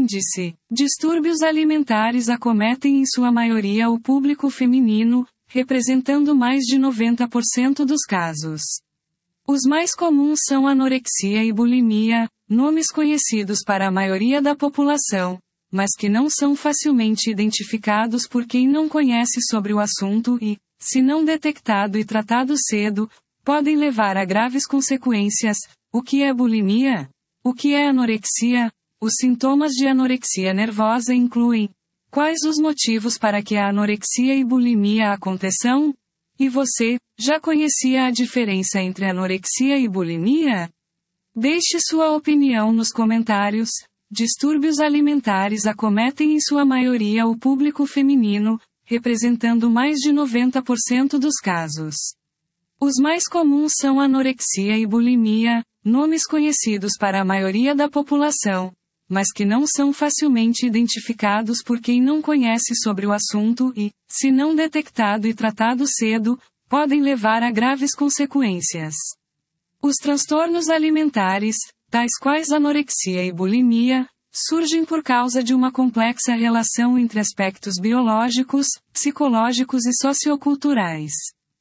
índice. Distúrbios alimentares acometem em sua maioria o público feminino, representando mais de 90% dos casos. Os mais comuns são anorexia e bulimia, nomes conhecidos para a maioria da população, mas que não são facilmente identificados por quem não conhece sobre o assunto e, se não detectado e tratado cedo, podem levar a graves consequências. O que é bulimia? O que é anorexia? Os sintomas de anorexia nervosa incluem: quais os motivos para que a anorexia e bulimia aconteçam? E você, já conhecia a diferença entre anorexia e bulimia? Deixe sua opinião nos comentários. Distúrbios alimentares acometem em sua maioria o público feminino, representando mais de 90% dos casos. Os mais comuns são anorexia e bulimia, nomes conhecidos para a maioria da população, mas que não são facilmente identificados por quem não conhece sobre o assunto e, se não detectado e tratado cedo, podem levar a graves consequências. Os transtornos alimentares, tais quais anorexia e bulimia, surgem por causa de uma complexa relação entre aspectos biológicos, psicológicos e socioculturais.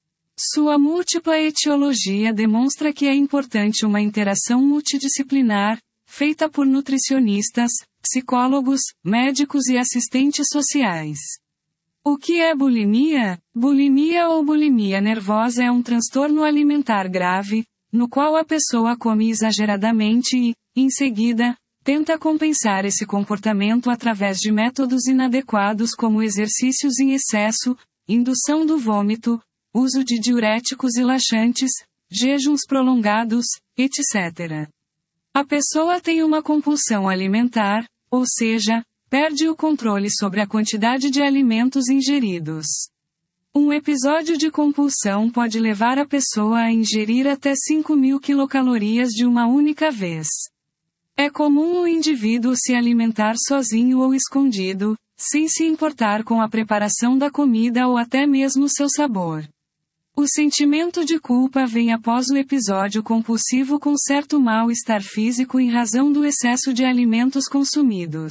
Sua múltipla etiologia demonstra que é importante uma interação multidisciplinar, feita por nutricionistas, psicólogos, médicos e assistentes sociais. O que é bulimia? Bulimia ou bulimia nervosa é um transtorno alimentar grave, no qual a pessoa come exageradamente e, em seguida, tenta compensar esse comportamento através de métodos inadequados como exercícios em excesso, indução do vômito, uso de diuréticos e laxantes, jejuns prolongados, etc. A pessoa tem uma compulsão alimentar, ou seja, perde o controle sobre a quantidade de alimentos ingeridos. Um episódio de compulsão pode levar a pessoa a ingerir até 5.000 quilocalorias de uma única vez. É comum o indivíduo se alimentar sozinho ou escondido, sem se importar com a preparação da comida ou até mesmo seu sabor. O sentimento de culpa vem após o episódio compulsivo com certo mal-estar físico em razão do excesso de alimentos consumidos.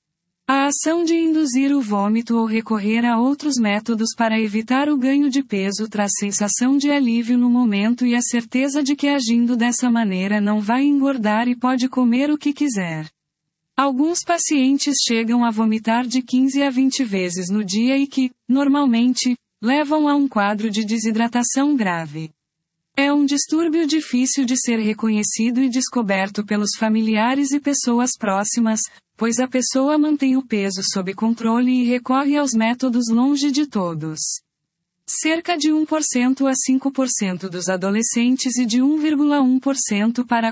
A ação de induzir o vômito ou recorrer a outros métodos para evitar o ganho de peso traz sensação de alívio no momento e a certeza de que agindo dessa maneira não vai engordar e pode comer o que quiser. Alguns pacientes chegam a vomitar de 15 a 20 vezes no dia e que, normalmente, levam a um quadro de desidratação grave. É um distúrbio difícil de ser reconhecido e descoberto pelos familiares e pessoas próximas, pois a pessoa mantém o peso sob controle e recorre aos métodos longe de todos. Cerca de 1% a 5% dos adolescentes e de 1,1% para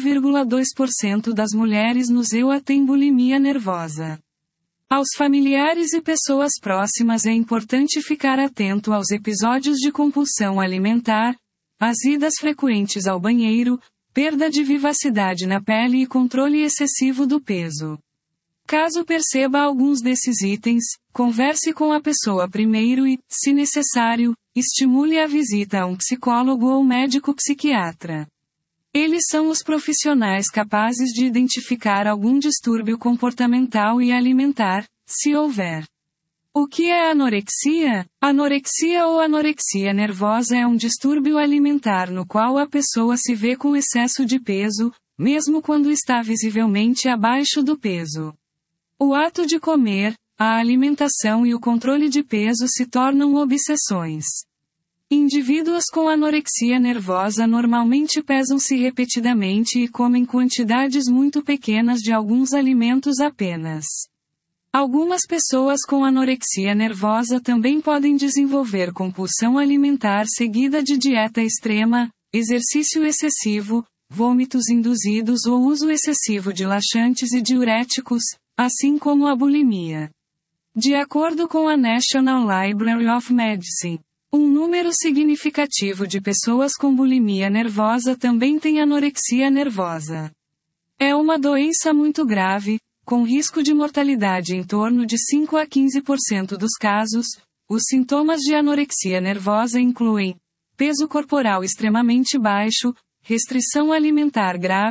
4,2% das mulheres no EUA têm bulimia nervosa. Aos familiares e pessoas próximas é importante ficar atento aos episódios de compulsão alimentar, as idas frequentes ao banheiro, perda de vivacidade na pele e controle excessivo do peso. Caso perceba alguns desses itens, converse com a pessoa primeiro e, se necessário, estimule a visita a um psicólogo ou médico psiquiatra. Eles são os profissionais capazes de identificar algum distúrbio comportamental e alimentar, se houver. O que é anorexia? Anorexia ou anorexia nervosa é um distúrbio alimentar no qual a pessoa se vê com excesso de peso, mesmo quando está visivelmente abaixo do peso. O ato de comer, a alimentação e o controle de peso se tornam obsessões. Indivíduos com anorexia nervosa normalmente pesam-se repetidamente e comem quantidades muito pequenas de alguns alimentos apenas. Algumas pessoas com anorexia nervosa também podem desenvolver compulsão alimentar seguida de dieta extrema, exercício excessivo, vômitos induzidos ou uso excessivo de laxantes e diuréticos, assim como a bulimia. De acordo com a National Library of Medicine, um número significativo de pessoas com bulimia nervosa também tem anorexia nervosa. É uma doença muito grave, com risco de mortalidade em torno de 5 a 15% dos casos. Os sintomas de anorexia nervosa incluem peso corporal extremamente baixo, restrição alimentar grave,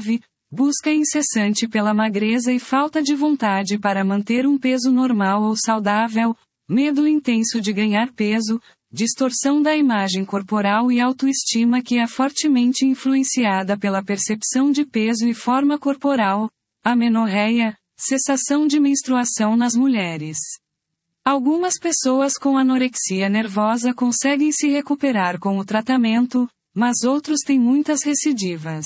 busca incessante pela magreza e falta de vontade para manter um peso normal ou saudável, medo intenso de ganhar peso, distorção da imagem corporal e autoestima que é fortemente influenciada pela percepção de peso e forma corporal, amenorreia, cessação de menstruação nas mulheres. Algumas pessoas com anorexia nervosa conseguem se recuperar com o tratamento, mas outros têm muitas recidivas.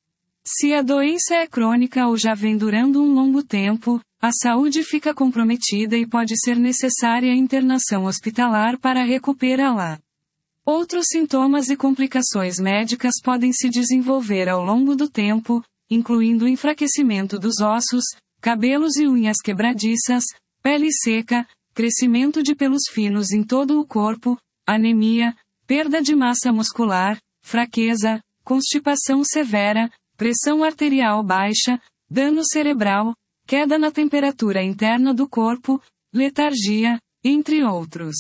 Se a doença é crônica ou já vem durando um longo tempo, a saúde fica comprometida e pode ser necessária internação hospitalar para recuperá-la. Outros sintomas e complicações médicas podem se desenvolver ao longo do tempo, incluindo enfraquecimento dos ossos, cabelos e unhas quebradiças, pele seca, crescimento de pelos finos em todo o corpo, anemia, perda de massa muscular, fraqueza, constipação severa, pressão arterial baixa, dano cerebral, queda na temperatura interna do corpo, letargia, entre outros.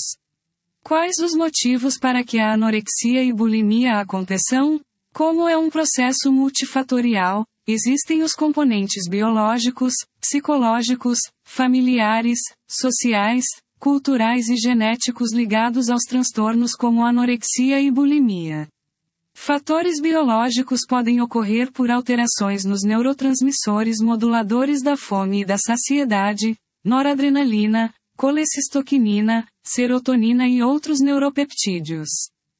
Quais os motivos para que a anorexia e bulimia aconteçam? Como é um processo multifatorial, existem os componentes biológicos, psicológicos, familiares, sociais, culturais e genéticos ligados aos transtornos como anorexia e bulimia. Fatores biológicos podem ocorrer por alterações nos neurotransmissores moduladores da fome e da saciedade, noradrenalina, colecistoquinina, serotonina e outros neuropeptídeos.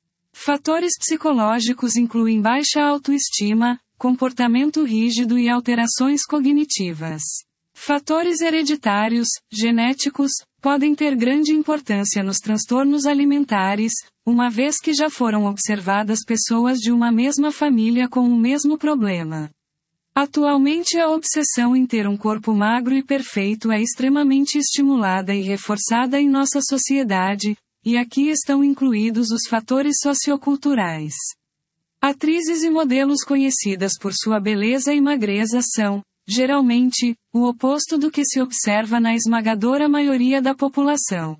Fatores psicológicos incluem baixa autoestima, comportamento rígido e alterações cognitivas. Fatores hereditários, genéticos, podem ter grande importância nos transtornos alimentares, uma vez que já foram observadas pessoas de uma mesma família com o mesmo problema. Atualmente a obsessão em ter um corpo magro e perfeito é extremamente estimulada e reforçada em nossa sociedade, e aqui estão incluídos os fatores socioculturais. Atrizes e modelos conhecidas por sua beleza e magreza são, geralmente, o oposto do que se observa na esmagadora maioria da população.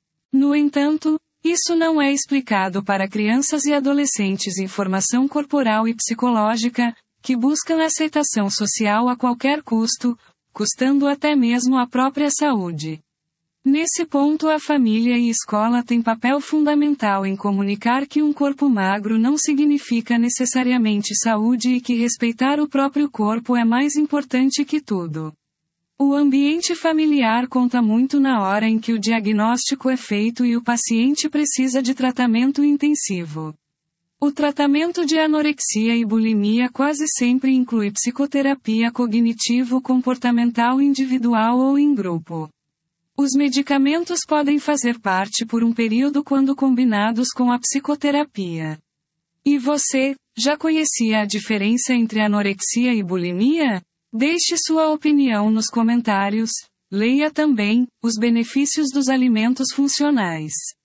No entanto, isso não é explicado para crianças e adolescentes em formação corporal e psicológica, que buscam aceitação social a qualquer custo, custando até mesmo a própria saúde. Nesse ponto, a família e escola têm papel fundamental em comunicar que um corpo magro não significa necessariamente saúde e que respeitar o próprio corpo é mais importante que tudo. O ambiente familiar conta muito na hora em que o diagnóstico é feito e o paciente precisa de tratamento intensivo. O tratamento de anorexia e bulimia quase sempre inclui psicoterapia cognitivo-comportamental individual ou em grupo. Os medicamentos podem fazer parte por um período quando combinados com a psicoterapia. E você, já conhecia a diferença entre anorexia e bulimia? Deixe sua opinião nos comentários. Leia também os benefícios dos alimentos funcionais.